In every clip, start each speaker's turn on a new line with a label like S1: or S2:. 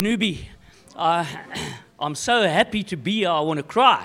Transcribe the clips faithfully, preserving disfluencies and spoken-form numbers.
S1: Newbie, uh, I'm so happy to be here, I want to cry.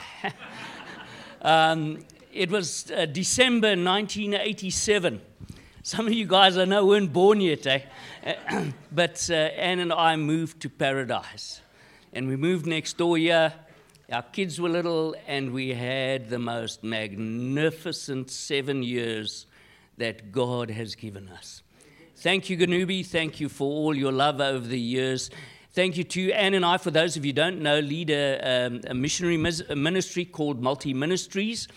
S1: um, it was uh, December nineteen eighty-seven. Some of you guys I know weren't born yet, eh? but uh, Anne and I moved to Paradise. And we moved next door here. Our kids were little, and we had the most magnificent seven years that God has given us. Thank you, Ganubi. Thank you for all your love over the years. Thank you to Anne and I, for those of you who don't know, lead a, um, a missionary mis- a ministry called Multi Ministries.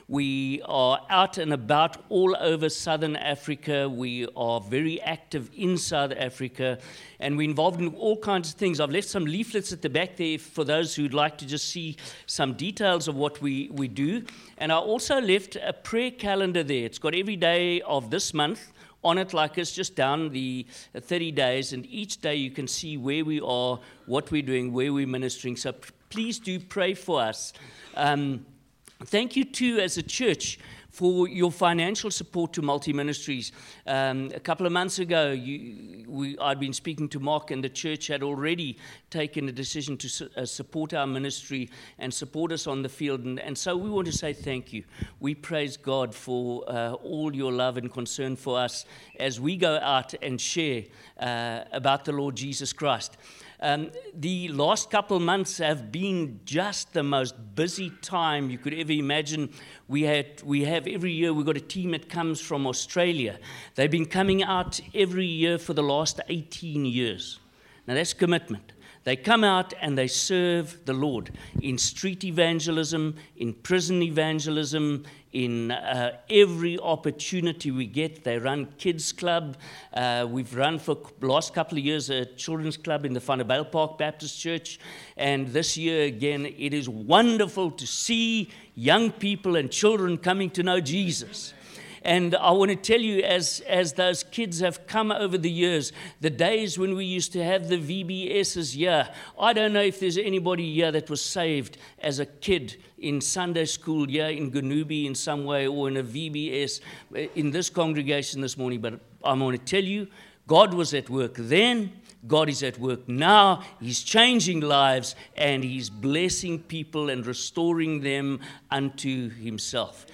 S1: We are out and about all over Southern Africa. We are very active in South Africa, and we're involved in all kinds of things. I've left some leaflets at the back there for those who'd like to just see some details of what we, we do. And I also left a prayer calendar there. It's got every day of this month on it, like it's just down the thirty days, and each day you can see where we are, what we're doing, where we're ministering. So p- please do pray for us. Um, thank you too, as a church, for your financial support to Multi Ministries. Um, a couple of months ago, you, we, I'd been speaking to Mark, and the church had already taken a decision to su- uh, support our ministry and support us on the field. And, and so we want to say thank you. We praise God for uh, all your love and concern for us as we go out and share uh, about the Lord Jesus Christ. Um, the last couple months have been just the most busy time you could ever imagine. We had, we have every year, we've got a team that comes from Australia. They've been coming out every year for the last eighteen years. Now that's commitment. They come out and they serve the Lord in street evangelism, in prison evangelism, in uh, every opportunity we get. They run kids club. Uh, we've run for the last couple of years a children's club in the Vanderbijl Park Baptist Church. And this year again, it is wonderful to see young people and children coming to know Jesus. And I want to tell you, as, as those kids have come over the years, the days when we used to have the V B Ss here, I don't know if there's anybody here that was saved as a kid in Sunday school here in Ganubi in some way, or in a V B S in this congregation this morning. But I'm going to tell you, God was at work then. God is at work now. He's changing lives, and He's blessing people and restoring them unto Himself.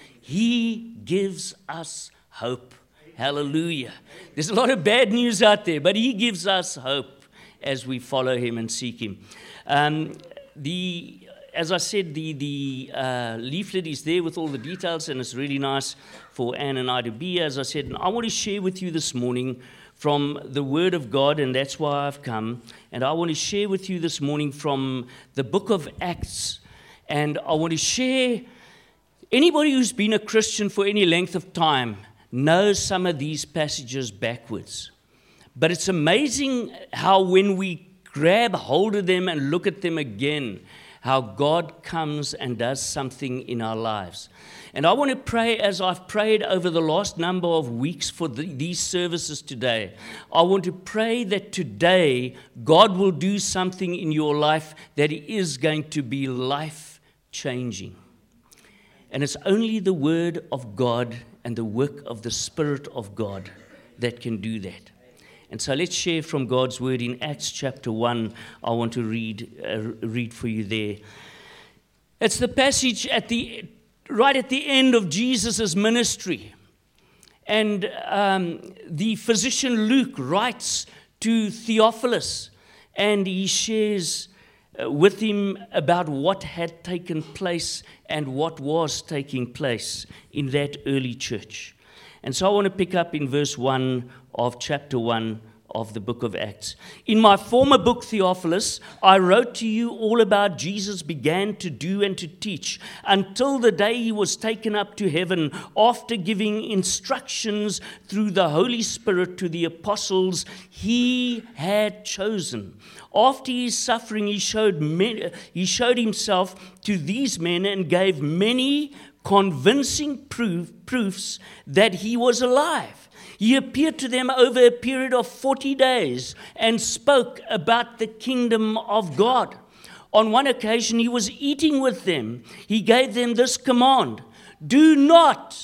S1: He gives us hope. Hallelujah. There's a lot of bad news out there, but He gives us hope as we follow Him and seek Him. Um, the, as I said, the, the uh, leaflet is there with all the details, and it's really nice for Anne and I to be here, as I said. And I want to share with you this morning from the Word of God, and that's why I've come. And I want to share with you this morning from the book of Acts. And I want to share, anybody who's been a Christian for any length of time knows some of these passages backwards. But it's amazing how when we grab hold of them and look at them again, how God comes and does something in our lives. And I want to pray, as I've prayed over the last number of weeks for the, these services today, I want to pray that today God will do something in your life that is going to be life-changing. And it's only the Word of God and the work of the Spirit of God that can do that. And so let's share from God's Word in Acts chapter one. I want to read uh, read for you there. It's the passage at the right at the end of Jesus' ministry. And um, the physician Luke writes to Theophilus, and he shares uh, with him about what had taken place and what was taking place in that early church. And so I want to pick up in verse one of chapter one of the book of Acts. In my former book, Theophilus, I wrote to you all about Jesus began to do and to teach until the day He was taken up to heaven, after giving instructions through the Holy Spirit to the apostles He had chosen. After His suffering, He showed many, He showed Himself to these men and gave many convincing proof, proofs that He was alive. He appeared to them over a period of forty days and spoke about the kingdom of God. On one occasion, He was eating with them. He gave them this command: do not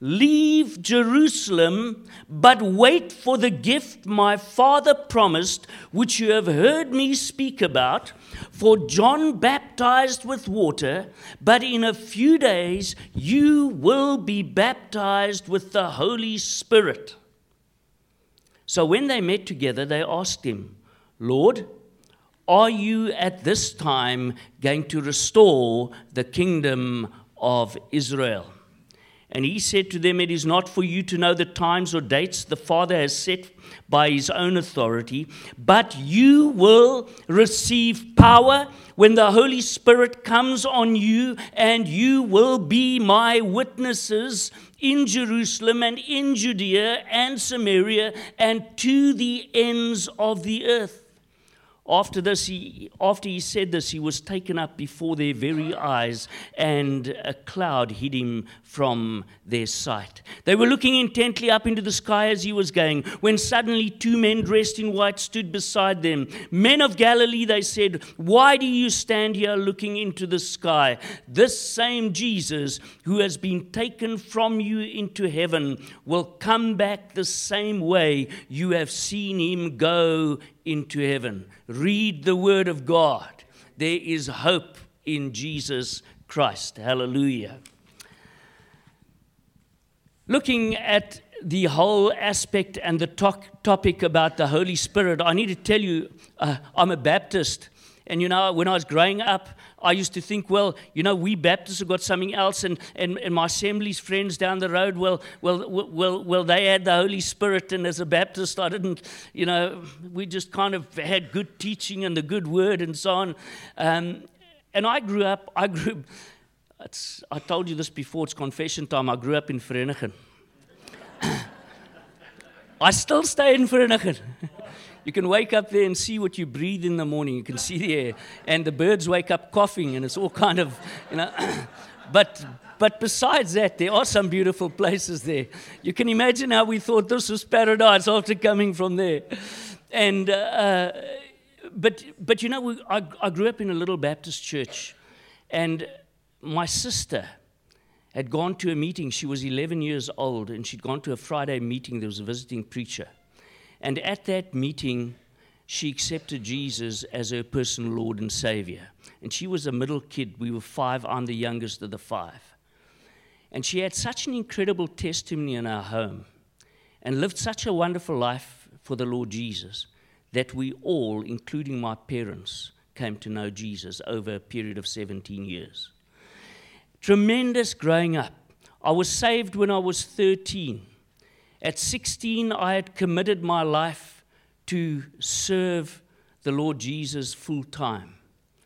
S1: leave Jerusalem, but wait for the gift my Father promised, which you have heard me speak about. For John baptized with water, but in a few days you will be baptized with the Holy Spirit." So when they met together, they asked him, "Lord, are you at this time going to restore the kingdom of Israel?" And he said to them, "It is not for you to know the times or dates the Father has set by his own authority, but you will receive power when the Holy Spirit comes on you, and you will be my witnesses in Jerusalem and in Judea and Samaria and to the ends of the earth." After this, he, after he said this, he was taken up before their very eyes, and a cloud hid him from their sight. They were looking intently up into the sky as he was going, when suddenly two men dressed in white stood beside them. "Men of Galilee," they said, "why do you stand here looking into the sky? This same Jesus who has been taken from you into heaven will come back the same way you have seen him go into heaven." Read the word of God. There is hope in Jesus Christ. Hallelujah. Looking at the whole aspect and the to- topic about the Holy Spirit, I need to tell you, uh, I'm a Baptist. And, you know, when I was growing up, I used to think, well, you know, we Baptists have got something else, and, and, and my Assembly's friends down the road, well, well, well, well, they had the Holy Spirit, and as a Baptist, I didn't, you know, we just kind of had good teaching and the good word and so on. Um, and I grew up, I grew, it's, I told you this before, it's confession time, I grew up in Vereeniging. I still stay in Vereeniging. You can wake up there and see what you breathe in the morning. You can see the air. And the birds wake up coughing, and it's all kind of, you know. but but besides that, there are some beautiful places there. You can imagine how we thought this was paradise after coming from there. And uh, but but you know, we, I, I grew up in a little Baptist church, and my sister had gone to a meeting. She was eleven years old, and she'd gone to a Friday meeting. There was a visiting preacher. And at that meeting, she accepted Jesus as her personal Lord and Savior. And she was a middle kid. We were five. I'm the youngest of the five. And she had such an incredible testimony in our home and lived such a wonderful life for the Lord Jesus that we all, including my parents, came to know Jesus over a period of seventeen years. Tremendous growing up. I was saved when I was thirteen. At sixteen, I had committed my life to serve the Lord Jesus full time.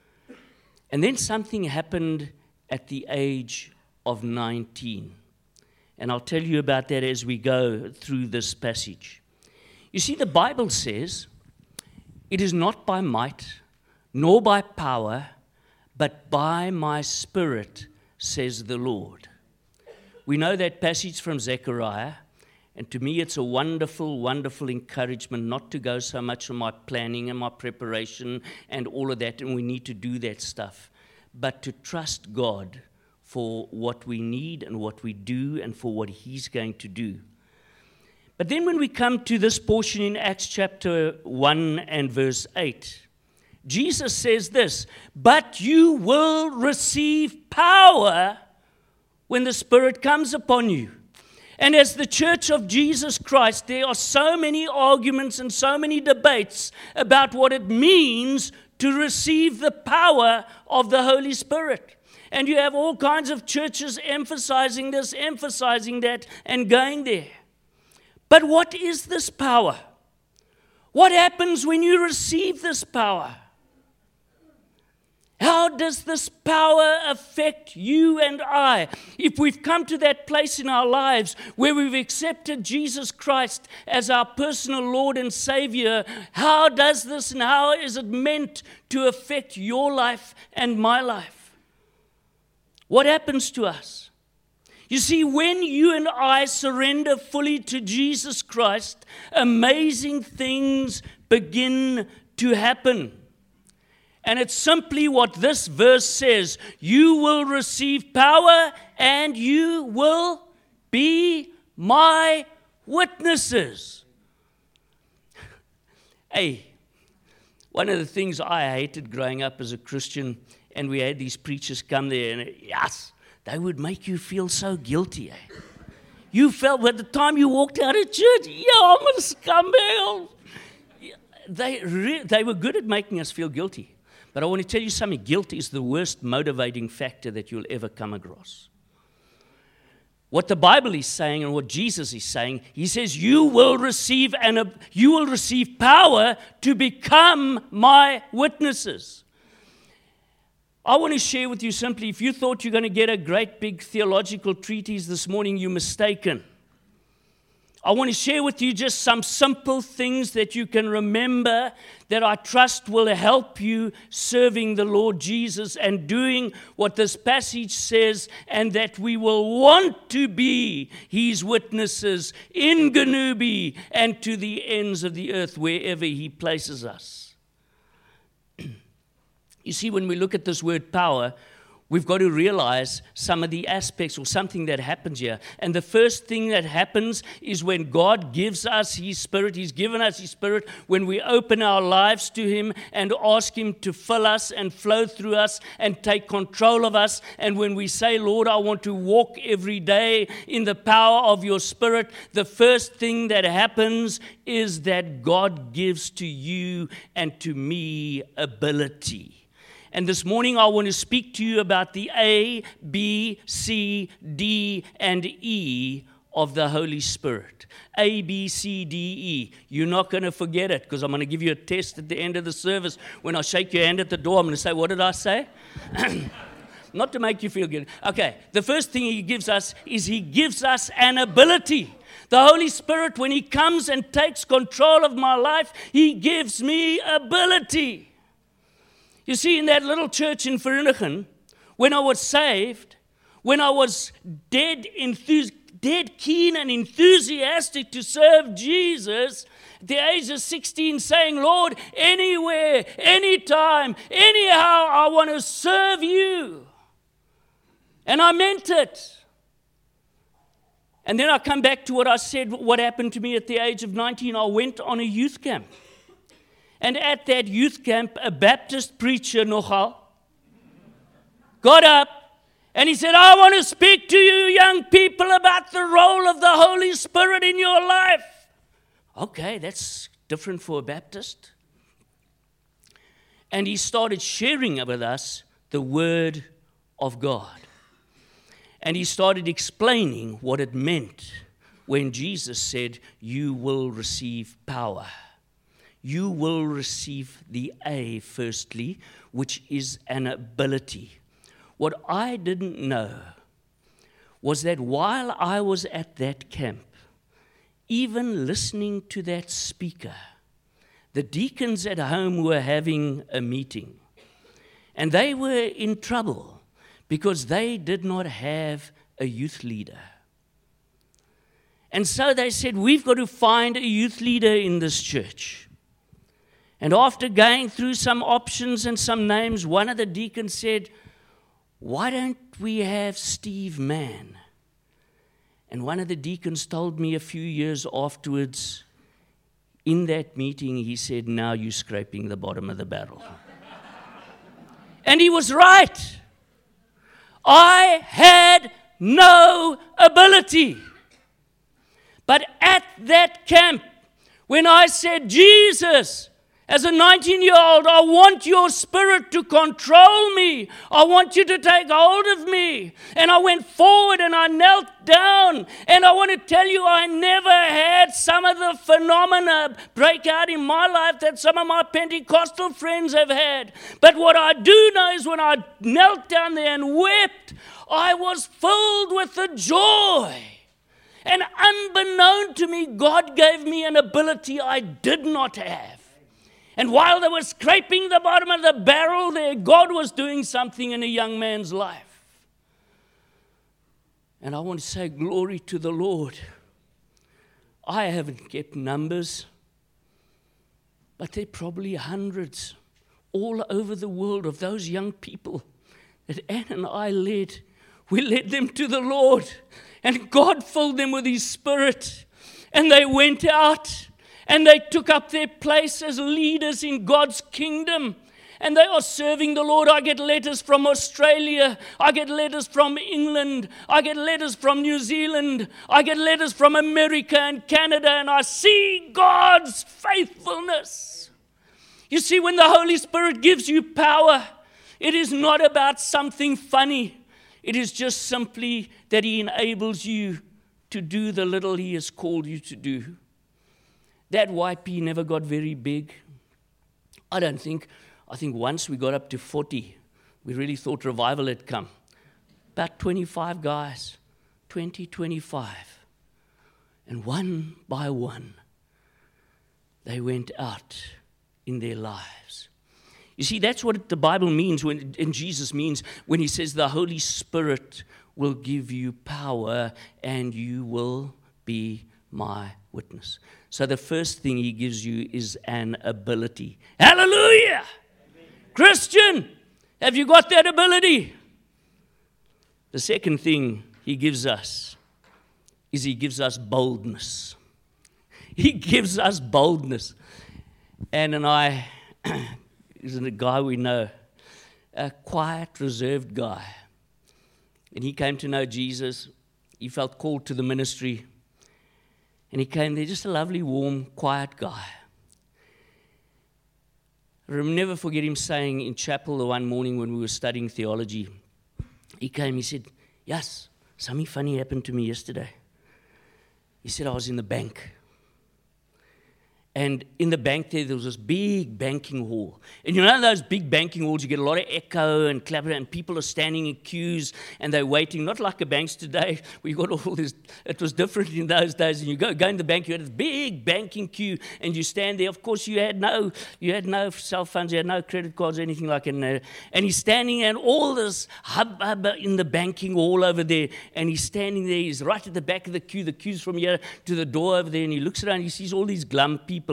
S1: And then something happened at the age of nineteen. And I'll tell you about that as we go through this passage. You see, the Bible says, "It is not by might, nor by power, but by my Spirit, says the Lord." We know that passage from Zechariah. And to me, it's a wonderful, wonderful encouragement not to go so much on my planning and my preparation and all of that, and we need to do that stuff, but to trust God for what we need and what we do and for what He's going to do. But then when we come to this portion in Acts chapter one and verse eight, Jesus says this, "But you will receive power when the Spirit comes upon you." And as the Church of Jesus Christ, there are so many arguments and so many debates about what it means to receive the power of the Holy Spirit. And you have all kinds of churches emphasizing this, emphasizing that, and going there. But what is this power? What happens when you receive this power? How does this power affect you and I? If we've come to that place in our lives where we've accepted Jesus Christ as our personal Lord and Savior, how does this and how is it meant to affect your life and my life? What happens to us? You see, when you and I surrender fully to Jesus Christ, amazing things begin to happen. And it's simply what this verse says. You will receive power and you will be my witnesses. Hey, one of the things I hated growing up as a Christian, and we had these preachers come there, and yes, they would make you feel so guilty. Eh? You felt by the time you walked out of church, yeah, I'm a scumbag. They, re- they were good at making us feel guilty. But I want to tell you something. Guilt is the worst motivating factor that you'll ever come across. What the Bible is saying and what Jesus is saying, he says, you will receive an, you will receive power to become my witnesses. I want to share with you simply, if you thought you're going to get a great big theological treatise this morning, you're mistaken. I want to share with you just some simple things that you can remember that I trust will help you serving the Lord Jesus and doing what this passage says, and that we will want to be his witnesses in Ganubi and to the ends of the earth wherever he places us. You see, when we look at this word power, we've got to realize some of the aspects or something that happens here. And the first thing that happens is when God gives us his Spirit. He's given us his Spirit when we open our lives to him and ask him to fill us and flow through us and take control of us. And when we say, Lord, I want to walk every day in the power of your Spirit, the first thing that happens is that God gives to you and to me ability. And this morning I want to speak to you about the A, B, C, D, and E of the Holy Spirit. A, B, C, D, E. You're not going to forget it, because I'm going to give you a test at the end of the service. When I shake your hand at the door, I'm going to say, what did I say? Not to make you feel good. Okay, the first thing he gives us is he gives us an ability. The Holy Spirit, when he comes and takes control of my life, he gives me ability. You see, in that little church in Vereeniging, when I was saved, when I was dead, enthus- dead keen and enthusiastic to serve Jesus, at the age of sixteen, saying, Lord, anywhere, anytime, anyhow, I want to serve you. And I meant it. And then I come back to what I said, what happened to me at the age of nineteen. I went on a youth camp. And at that youth camp, a Baptist preacher, nogal, got up and he said, I want to speak to you young people about the role of the Holy Spirit in your life. Okay, that's different for a Baptist. And he started sharing with us the Word of God. And he started explaining what it meant when Jesus said, you will receive power. You will receive the A, firstly, which is an ability. What I didn't know was that while I was at that camp, even listening to that speaker, the deacons at home were having a meeting. And they were in trouble because they did not have a youth leader. And so they said, we've got to find a youth leader in this church. And after going through some options and some names, one of the deacons said, why don't we have Steve Mann? And one of the deacons told me a few years afterwards, in that meeting, he said, now you're scraping the bottom of the barrel. And he was right. I had no ability. But at that camp, when I said, Jesus, as a nineteen-year-old, I want your Spirit to control me. I want you to take hold of me. And I went forward and I knelt down. And I want to tell you, I never had some of the phenomena break out in my life that some of my Pentecostal friends have had. But what I do know is when I knelt down there and wept, I was filled with the joy. And unbeknown to me, God gave me an ability I did not have. And while they were scraping the bottom of the barrel there, God was doing something in a young man's life. And I want to say glory to the Lord. I haven't kept numbers, but there are probably hundreds all over the world of those young people that Ann and I led. We led them to the Lord. And God filled them with His Spirit. And they went out and they took up their place as leaders in God's kingdom. And they are serving the Lord. I get letters from Australia. I get letters from England. I get letters from New Zealand. I get letters from America and Canada. And I see God's faithfulness. You see, when the Holy Spirit gives you power, it is not about something funny. It is just simply that He enables you to do the little He has called you to do. That Y P never got very big. I don't think. I think once we got up to forty, we really thought revival had come. About twenty-five guys, twenty, twenty-five. And one by one, they went out in their lives. You see, that's what the Bible means, when, and Jesus means, when He says the Holy Spirit will give you power and you will be my witness. So the first thing He gives you is an ability. Hallelujah! Christian, have you got that ability? The second thing He gives us is He gives us boldness. He gives us boldness. Anne and I, isn't a guy we know, a quiet, reserved guy. And he came to know Jesus. He felt called to the ministry. And he came there, just a lovely, warm, quiet guy. I'll never forget him saying in chapel the one morning when we were studying theology, he came, he said, yes, something funny happened to me yesterday. He said, I was in the bank. And in the bank there, there was this big banking hall. And you know those big banking halls, you get a lot of echo and clapper, and people are standing in queues and they're waiting, not like a banks today. We got all this, it was different in those days. And you go, go in the bank, you had this big banking queue, and you stand there. Of course, you had no, you had no cell phones, you had no credit cards or anything like that. And, and he's standing there, and all this hubbub in the banking hall over there. And he's standing there, he's right at the back of the queue. The queue's from here to the door over there, and he looks around, he sees all these glum people.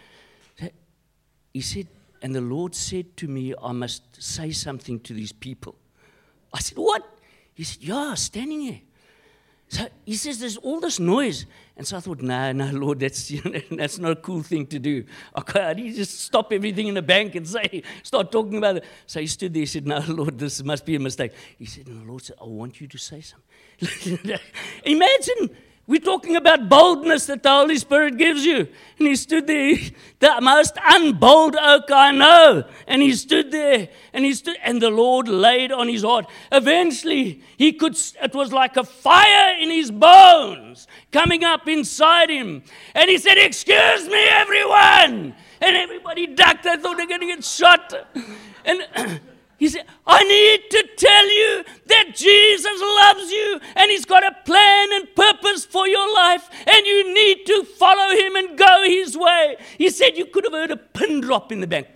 S1: He said, and the Lord said to me, I must say something to these people. I said, what? He said, yeah, standing here. So he says, there's all this noise. And so I thought, no, no, Lord, that's, you know, that's not a cool thing to do. Okay, I need to just stop everything in the bank and say, start talking about it. So he stood there, he said, no, Lord, this must be a mistake. He said, and the Lord said, I want you to say something. Imagine. We're talking about boldness that the Holy Spirit gives you. And he stood there, the most unbold oak I know. And he stood there, and he stood, and the Lord laid on his heart. Eventually, he could, it was like a fire in his bones coming up inside him. And he said, excuse me, everyone. And everybody ducked. They thought they were going to get shot. And he said, I need to tell you that Jesus loves you and He's got a plan and purpose for your life, and you need to follow Him and go His way. He said you could have heard a pin drop in the bank.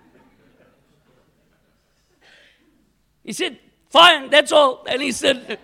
S1: He said, fine, that's all. And he said,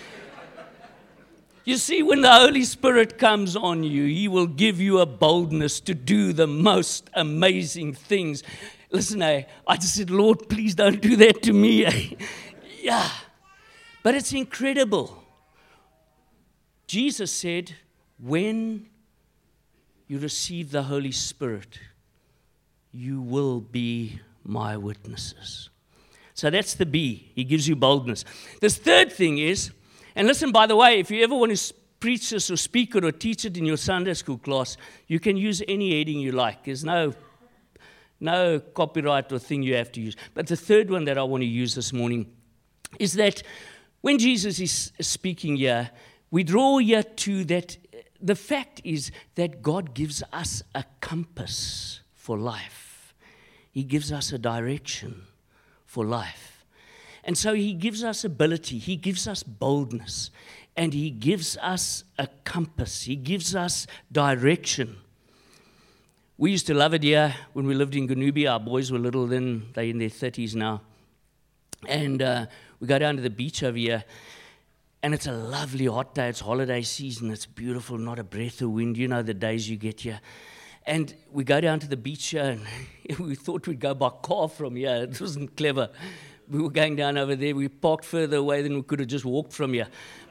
S1: you see, when the Holy Spirit comes on you, He will give you a boldness to do the most amazing things. Listen, I, I just said, Lord, please don't do that to me. Yeah, but it's incredible. Jesus said, when you receive the Holy Spirit, you will be my witnesses. So that's the B. He gives you boldness. This third thing is, and listen, by the way, if you ever want to preach this or speak it or teach it in your Sunday school class, you can use any heading you like. There's no No copyright or thing you have to use. But the third one that I want to use this morning is that when Jesus is speaking here, we draw here to that the fact is that God gives us a compass for life. He gives us a direction for life. And so He gives us ability, He gives us boldness, and He gives us a compass. He gives us direction. We used to love it here when we lived in Ganubi. Our boys were little then, they're in their thirties now. And uh, we go down to the beach over here, and it's a lovely hot day. It's holiday season. It's beautiful, not a breath of wind. You know the days you get here. And we go down to the beach here, and we thought we'd go by car from here. It wasn't clever. We were going down over there. We parked further away than we could have just walked from here. But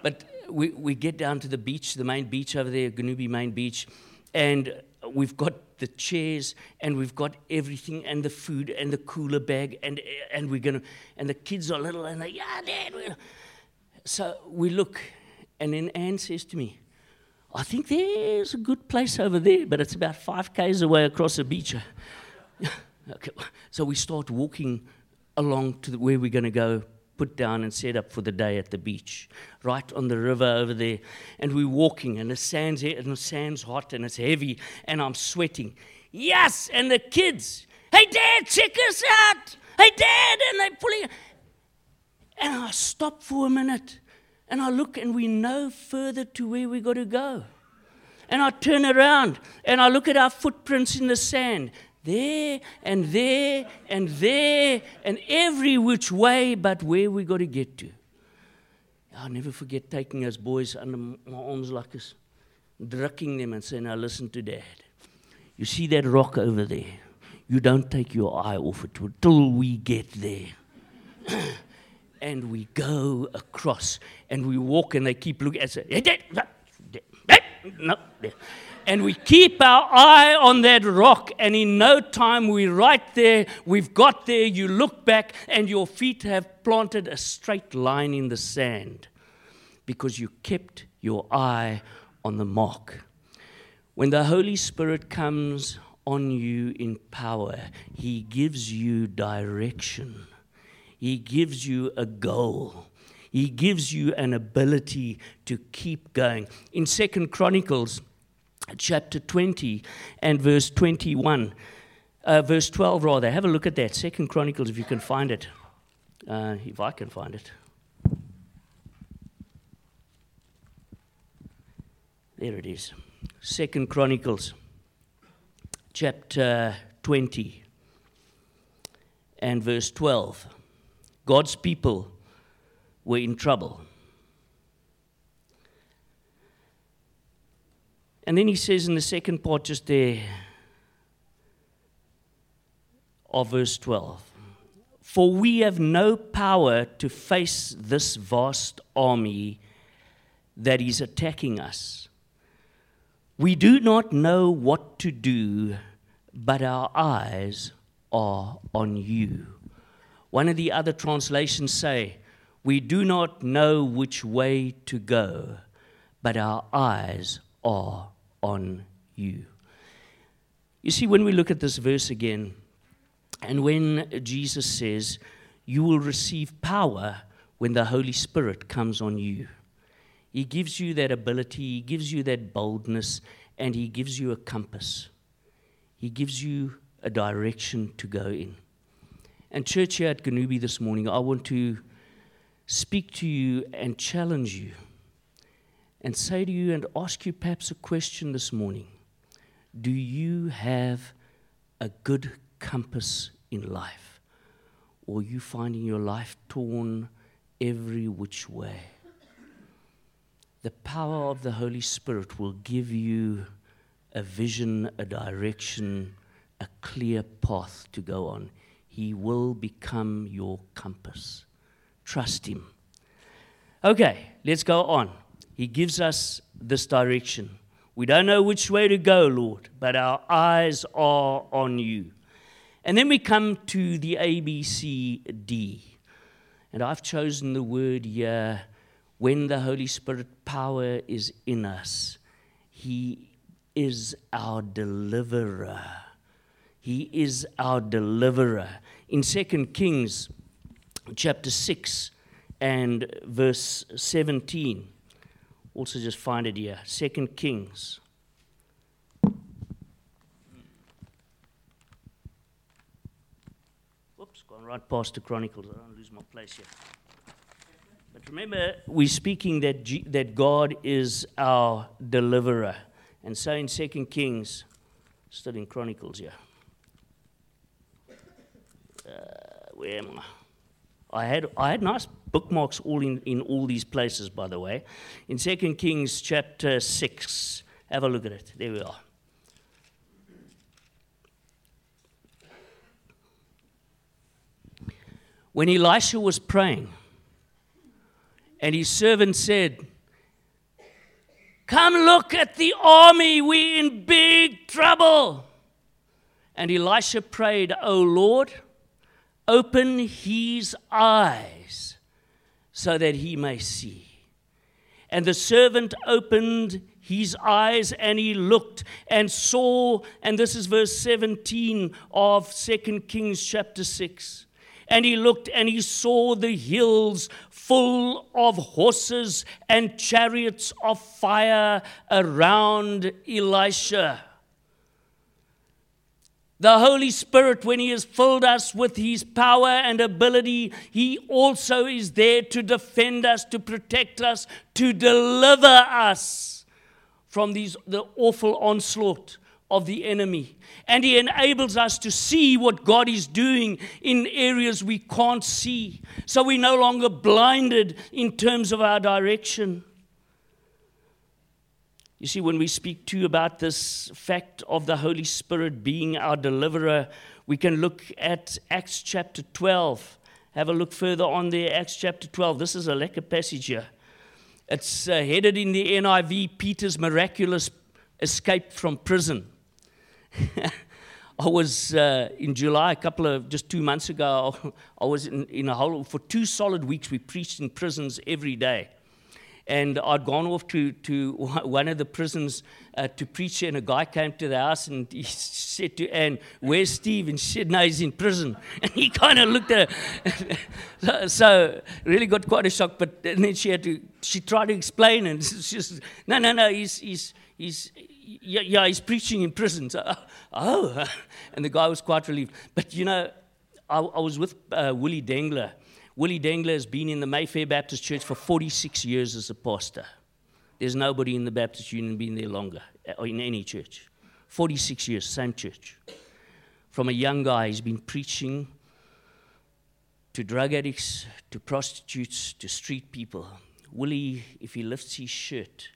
S1: we, we get down to the beach, the main beach over there, Ganubi main beach, and we've got the chairs, and we've got everything, and the food, and the cooler bag, and and we're gonna, and the kids are little, and they, yeah, Dad. We're... So we look, and then Anne says to me, I think there's a good place over there, but it's about five k's away across the beach. Okay. So we start walking along to the, where we're going to go, put down and set up for the day at the beach, right on the river over there. And we're walking, and the sand's here, and the sand's hot, and it's heavy, and I'm sweating. Yes, and the kids, hey, Dad, check us out. Hey, Dad, and they're pulling. And I stop for a minute, and I look, and we know further to where we got to go. And I turn around, and I look at our footprints in the sand. There and there and there and every which way but where we got to get to. I'll never forget taking those boys under my arms like this, drucking them and saying, now listen to Dad. You see that rock over there? You don't take your eye off it until we get there. And we go across and we walk and they keep looking and say, hey, Dad, Dad, no, Dad. And we keep our eye on that rock, and in no time we're right there. We've got there. You look back, and your feet have planted a straight line in the sand because you kept your eye on the mark. When the Holy Spirit comes on you in power, He gives you direction. He gives you a goal. He gives you an ability to keep going. In Second Chronicles, chapter twenty and verse twenty-one, uh, verse twelve rather. Have a look at that. Second Chronicles, if you can find it, uh, if I can find it. There it is. Second Chronicles, chapter twenty and verse twelve. God's people were in trouble. And then he says in the second part just there of verse twelve, for we have no power to face this vast army that is attacking us. We do not know what to do, but our eyes are on you. One of the other translations say, we do not know which way to go, but our eyes are on you. You see, when we look at this verse again, and when Jesus says, you will receive power when the Holy Spirit comes on you, He gives you that ability, He gives you that boldness, and He gives you a compass. He gives you a direction to go in. And church here at Ganubi this morning, I want to speak to you and challenge you and say to you and ask you perhaps a question this morning. Do you have a good compass in life? Or are you finding your life torn every which way? The power of the Holy Spirit will give you a vision, a direction, a clear path to go on. He will become your compass. Trust Him. Okay, let's go on. He gives us this direction. We don't know which way to go, Lord, but our eyes are on you. And then we come to the A B C D. And I've chosen the word here, when the Holy Spirit power is in us, He is our deliverer. He is our deliverer. In Second Kings chapter six and verse seventeen, also just find it here, Second Kings. Whoops, gone right past the Chronicles. I don't lose my place here. But remember, we're speaking that G- that God is our deliverer. And so in Second Kings, still in Chronicles here. Uh, where am I? I had I had nice bookmarks all in, in all these places, by the way. In Second Kings chapter six, have a look at it. There we are. When Elisha was praying, and his servant said, Come look at the army. We're in big trouble. And Elisha prayed, O Lord, open his eyes so that he may see. And the servant opened his eyes and he looked and saw, and this is verse seventeen of Second Kings chapter six. And he looked and he saw the hills full of horses and chariots of fire around Elisha. The Holy Spirit, when he has filled us with his power and ability, he also is there to defend us, to protect us, to deliver us from these the awful onslaught of the enemy. And he enables us to see what God is doing in areas we can't see. So we're no longer blinded in terms of our direction. You see, when we speak too about this fact of the Holy Spirit being our deliverer, we can look at Acts chapter twelve. Have a look further on there, Acts chapter twelve. This is a lekker passage here. It's uh, headed in the N I V, Peter's miraculous escape from prison. I was uh, in July, a couple of, just two months ago, I was in, in a whole, for two solid weeks, we preached in prisons every day. And I'd gone off to, to one of the prisons uh, to preach, and a guy came to the house and he said to Anne, "Where's Steve?" And she said, "No, he's in prison." And he kind of looked at her. so, so really got quite a shock. But then she had to, she tried to explain, and she said, no, no, no, he's, he's, he's, yeah, yeah, he's preaching in prison. So, oh, and the guy was quite relieved. But you know, I, I was with uh, Willie Dengler. Willie Dengler has been in the Mayfair Baptist Church for forty-six years as a pastor. There's nobody in the Baptist Union been there longer, or in any church. forty-six years, same church. From a young guy, he's been preaching to drug addicts, to prostitutes, to street people. Willie, if he lifts his shirt,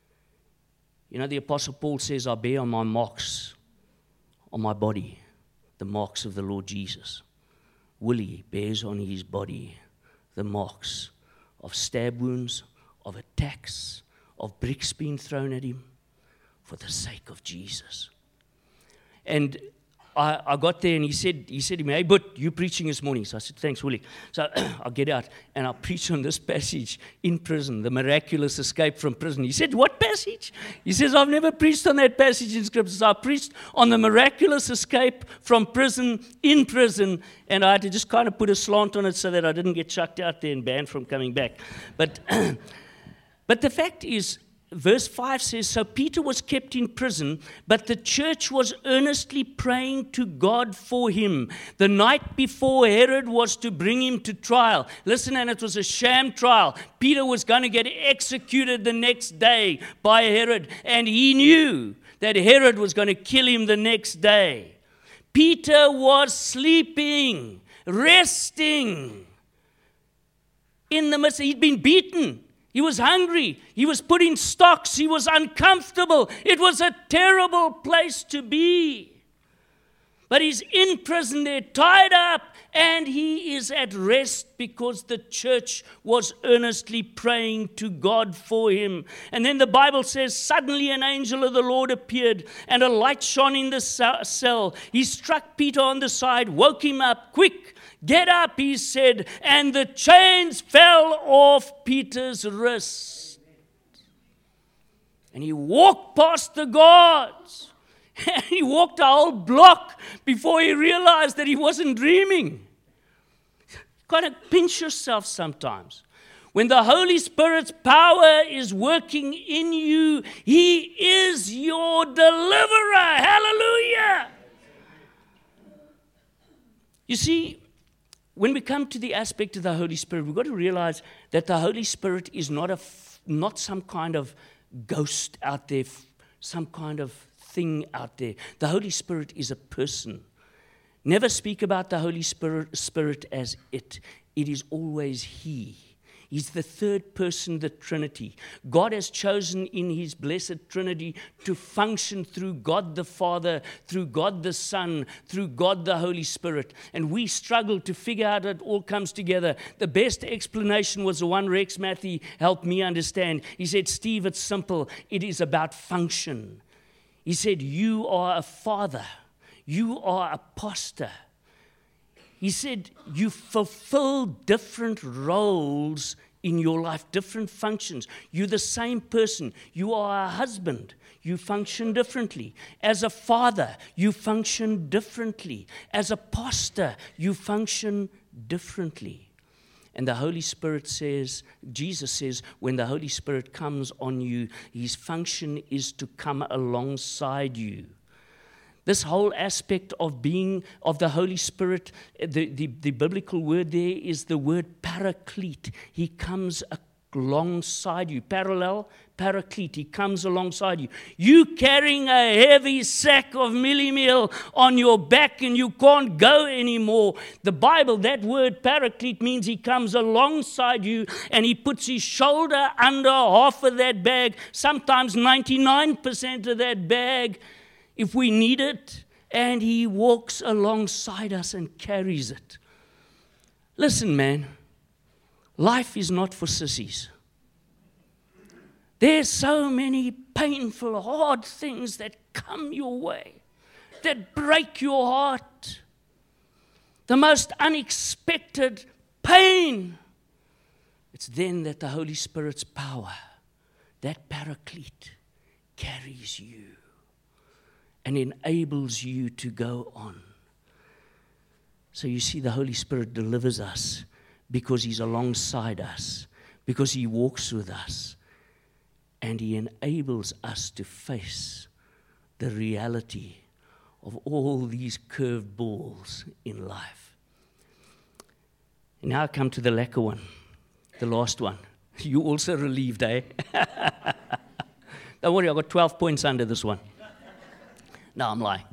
S1: you know, the Apostle Paul says, "I bear on my marks, on my body, the marks of the Lord Jesus." Willie bears on his body the marks of stab wounds, of attacks, of bricks being thrown at him for the sake of Jesus. And I, I got there and he said, he said to me, "Hey, but you preaching this morning." So I said, "Thanks, Willie." So I'll get out and I'll preach on this passage in prison, the miraculous escape from prison. He said, "What passage?" He says, "I've never preached on that passage in Scripture." So I preached on the miraculous escape from prison, in prison, and I had to just kind of put a slant on it so that I didn't get chucked out there and banned from coming back. But, but the fact is, verse five says, "So Peter was kept in prison, but the church was earnestly praying to God for him. The night before Herod was to bring him to trial." Listen, and it was a sham trial. Peter was going to get executed the next day by Herod, and he knew that Herod was going to kill him the next day. Peter was sleeping, resting in the midst. He'd been beaten. He was hungry. He was put in stocks. He was uncomfortable. It was a terrible place to be. But he's in prison there, tied up, and he is at rest because the church was earnestly praying to God for him. And then the Bible says, suddenly an angel of the Lord appeared, and a light shone in the cell. He struck Peter on the side, woke him up. "Quick, get up," he said, and the chains fell off Peter's wrist. And he walked past the guards. And he walked a whole block before he realized that he wasn't dreaming. Kind of pinch yourself sometimes. When the Holy Spirit's power is working in you, He is your deliverer. Hallelujah. You see, when we come to the aspect of the Holy Spirit, we've got to realize that the Holy Spirit is not a, not some kind of ghost out there, some kind of thing out there. The Holy Spirit is a person. Never speak about the Holy Spirit, Spirit as it. It is always He. He's the third person of the Trinity. God has chosen in His blessed Trinity to function through God the Father, through God the Son, through God the Holy Spirit. And we struggle to figure out how it all comes together. The best explanation was the one Rex Matthew helped me understand. He said, Steve, it's simple. It is about function. He said, you are a father. You are a pastor. He said, you fulfill different roles in your life, different functions. You're the same person. You are a husband. You function differently. As a father, you function differently. As a pastor, you function differently. And the Holy Spirit says, Jesus says, when the Holy Spirit comes on you, His function is to come alongside you. This whole aspect of being, of the Holy Spirit, the, the, the biblical word there is the word paraclete. He comes alongside you. Parallel, paraclete. He comes alongside you. You carrying a heavy sack of milli meal on your back and you can't go anymore. The Bible, that word paraclete means He comes alongside you and He puts His shoulder under half of that bag, sometimes ninety-nine percent of that bag, if we need it, and He walks alongside us and carries it. Listen, man, life is not for sissies. There's so many painful, hard things that come your way, that break your heart. The most unexpected pain. It's then that the Holy Spirit's power, that paraclete, carries you and enables you to go on. So you see, the Holy Spirit delivers us because He's alongside us, because He walks with us, and He enables us to face the reality of all these curved balls in life. And now I come to the lacquer one, the last one. You also relieved, eh? Don't worry, I got twelve points under this one. No, I'm lying.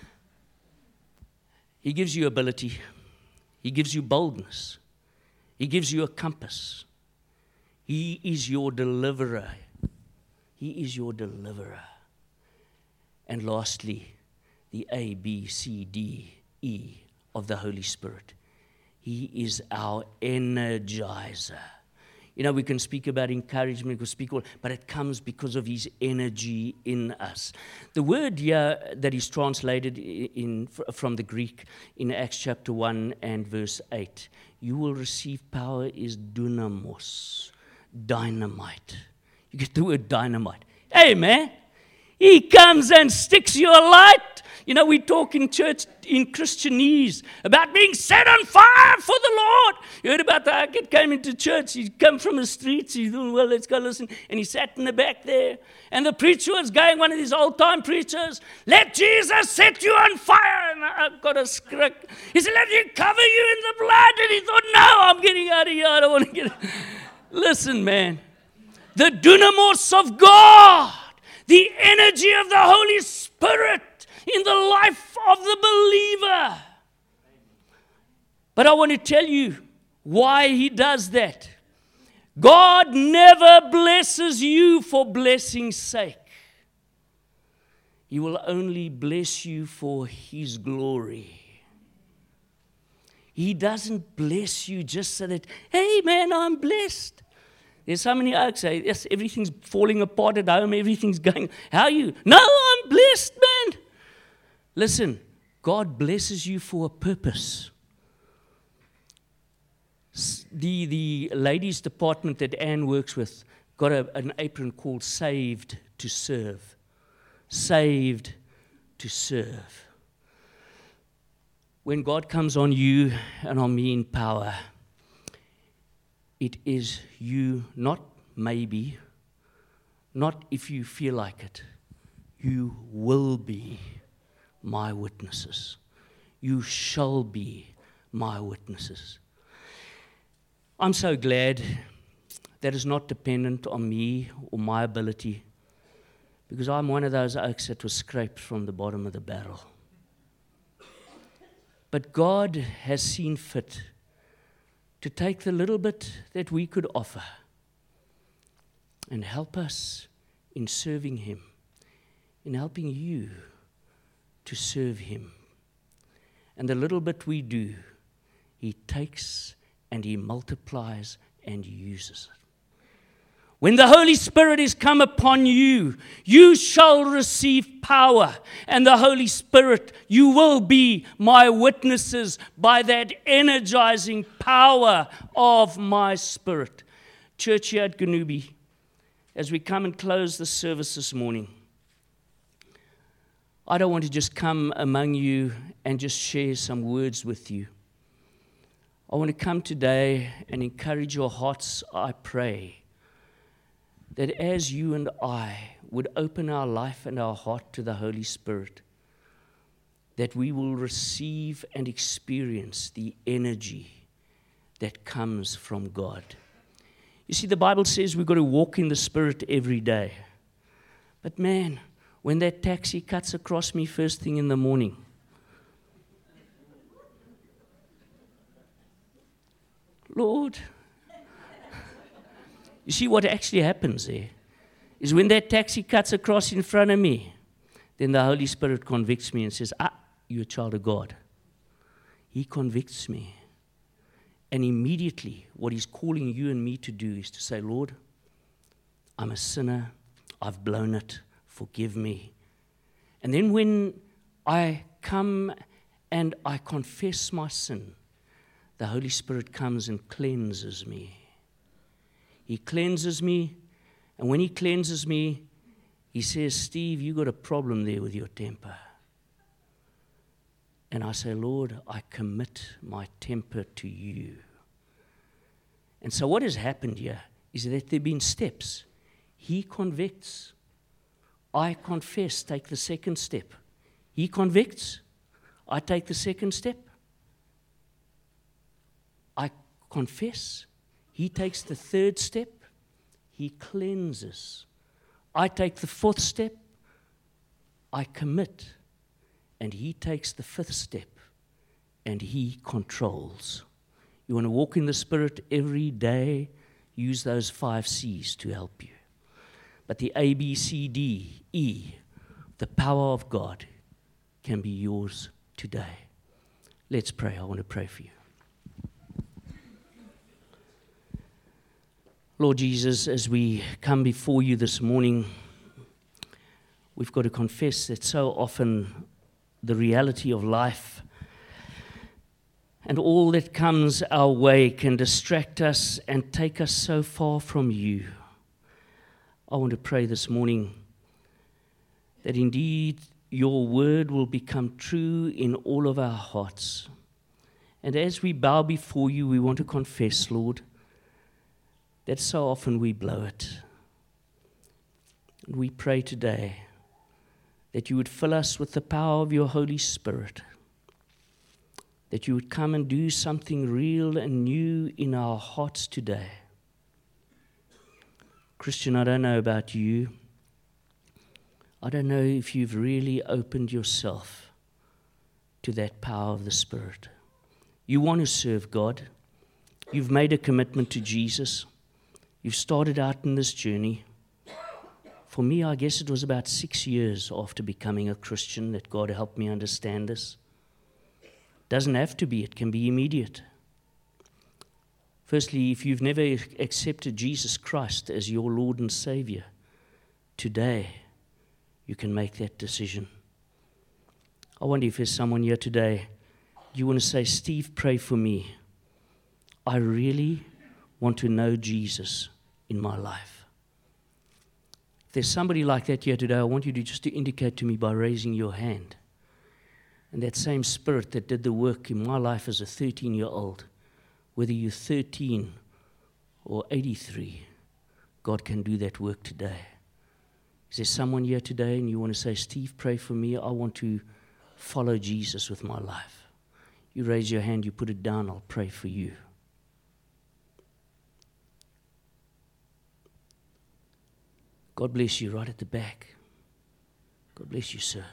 S1: He gives you ability. He gives you boldness. He gives you a compass. He is your deliverer. He is your deliverer. And lastly, the A, B, C, D, E of the Holy Spirit. He is our energizer. You know, we can speak about encouragement, we can speak all, but it comes because of His energy in us. The word here that is translated in, from the Greek in Acts chapter one and verse eight, you will receive power, is dunamos, dynamite. You get the word dynamite. Hey, man, He comes and sticks your light. You know, we talk in church, in Christianese, about being set on fire for the Lord. You heard about that kid came into church. He'd come from the streets. He thought, well, let's go listen. And he sat in the back there. And the preacher was going, one of these old-time preachers, let Jesus set you on fire. And I've got a scrick. He said, let you cover you in the blood. And he thought, no, I'm getting out of here. I don't want to get out. Listen, man. The dunamos of God, the energy of the Holy Spirit in the life of the believer. But I want to tell you why He does that. God never blesses you for blessing's sake. He will only bless you for His glory. He doesn't bless you just so that, hey man, I'm blessed. There's so many oaks say, yes, everything's falling apart at home, everything's going, how are you? No, I'm blessed, man. Listen, God blesses you for a purpose. The, the ladies' department that Anne works with got a, an apron called Saved to Serve. Saved to serve. When God comes on you and on me in power, it is you, not maybe, not if you feel like it. You will be my witnesses. You shall be my witnesses. I'm so glad that is not dependent on me or my ability, because I'm one of those oaks that was scraped from the bottom of the barrel. But God has seen fit to take the little bit that we could offer and help us in serving Him, in helping you to serve Him. And the little bit we do, He takes and He multiplies and uses it. When the Holy Spirit is come upon you, you shall receive power. And the Holy Spirit, you will be my witnesses by that energizing power of my Spirit. Church here at Ganubi, as we come and close the service this morning, I don't want to just come among you and just share some words with you. I want to come today and encourage your hearts, I pray, that as you and I would open our life and our heart to the Holy Spirit, that we will receive and experience the energy that comes from God. You see, the Bible says we've got to walk in the Spirit every day. But man, when that taxi cuts across me first thing in the morning, Lord, you see what actually happens there is when that taxi cuts across in front of me, then the Holy Spirit convicts me and says, ah, you're a child of God. He convicts me. And immediately what He's calling you and me to do is to say, Lord, I'm a sinner. I've blown it. Forgive me. And then when I come and I confess my sin, the Holy Spirit comes and cleanses me. He cleanses me, and when He cleanses me, He says, Steve, you got a problem there with your temper. And I say, Lord, I commit my temper to you. And so what has happened here is that there have been steps. He convicts. I confess, take the second step. He convicts. I take the second step. I confess. He takes the third step. He cleanses. I take the fourth step. I commit. And He takes the fifth step. And He controls. You want to walk in the Spirit every day, use those five C's to help you. But the A, B, C, D, E, the power of God, can be yours today. Let's pray. I want to pray for you. Lord Jesus, as we come before you this morning, we've got to confess that so often the reality of life and all that comes our way can distract us and take us so far from you. I want to pray this morning that indeed your word will become true in all of our hearts. And as we bow before you, we want to confess, Lord, that so often we blow it. And we pray today that you would fill us with the power of your Holy Spirit, that you would come and do something real and new in our hearts today. Christian, I don't know about you. I don't know if you've really opened yourself to that power of the Spirit. You want to serve God. You've made a commitment to Jesus. You've started out in this journey. For me, I guess it was about six years after becoming a Christian that God helped me understand this. Doesn't have to be, it can be immediate. Firstly, if you've never accepted Jesus Christ as your Lord and Savior, today you can make that decision. I wonder if there's someone here today, you want to say, Steve, pray for me. I really want to know Jesus in my life. If there's somebody like that here today, I want you to just to indicate to me by raising your hand. And that same Spirit that did the work in my life as a thirteen-year-old, whether you're thirteen or eighty-three, God can do that work today. Is there someone here today and you want to say, Steve, pray for me. I want to follow Jesus with my life. You raise your hand, you put it down, I'll pray for you. God bless you right at the back. God bless you, sir.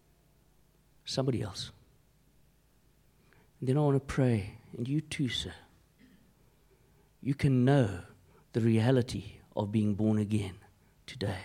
S1: Somebody else. And then I want to pray, and you too, sir. you can know the reality of being born again today.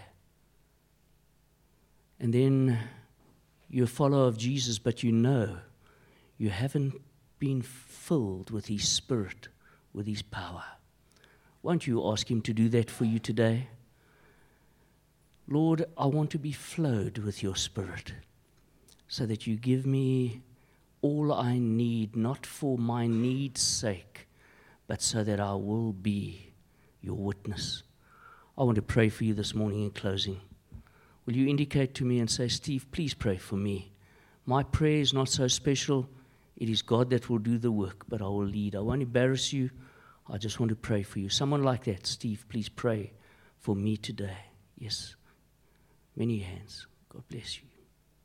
S1: And then you're a follower of Jesus, but you know you haven't been filled with His Spirit, with His power. Won't you ask Him to do that for you today? Lord, I want to be flowed with your Spirit so that you give me all I need, not for my need's sake, but so that I will be your witness. I want to pray for you this morning in closing. Will you indicate to me and say, Steve, please pray for me. My prayer is not so special. It is God that will do the work, but I will lead. I won't embarrass you. I just want to pray for you. Someone like that, Steve, please pray for me today. Yes. Many hands. God bless you.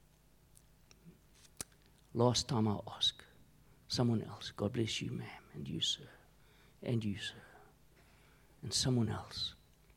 S1: Last time I ask. Someone else. God bless you, ma'am. And you, sir. And you, sir. And someone else.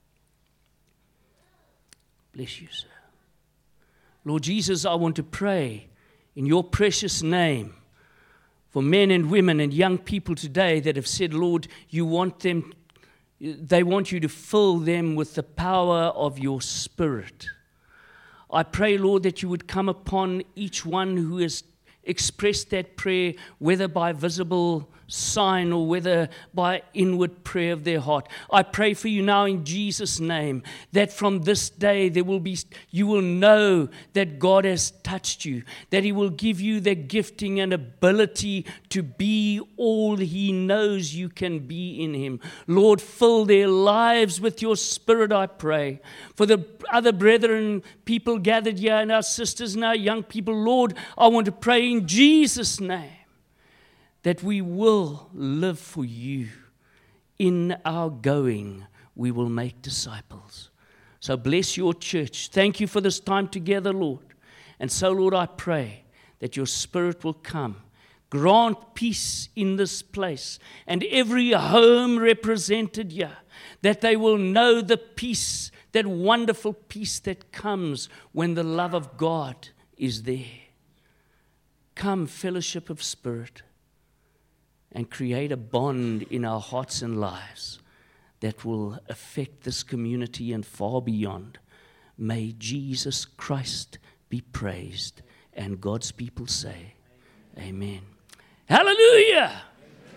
S1: Bless you, sir. Lord Jesus, I want to pray in your precious name for men and women and young people today that have said, Lord, you want them, they want you to fill them with the power of your Spirit. I pray, Lord, that you would come upon each one who has expressed that prayer, whether by visible sign or whether by inward prayer of their heart. I pray for you now in Jesus' name that from this day there will be, you will know that God has touched you, that He will give you the gifting and ability to be all He knows you can be in Him. Lord, fill their lives with your Spirit, I pray. For the other brethren, people gathered here, and our sisters and our young people, Lord, I want to pray in Jesus' name that we will live for you. In our going, we will make disciples. So bless your church. Thank you for this time together, Lord. And so, Lord, I pray that your Spirit will come. Grant peace in this place and every home represented here, that they will know the peace, that wonderful peace that comes when the love of God is there. Come, fellowship of Spirit, and create a bond in our hearts and lives that will affect this community and far beyond. May Jesus Christ be praised, and God's people say, Amen. Hallelujah!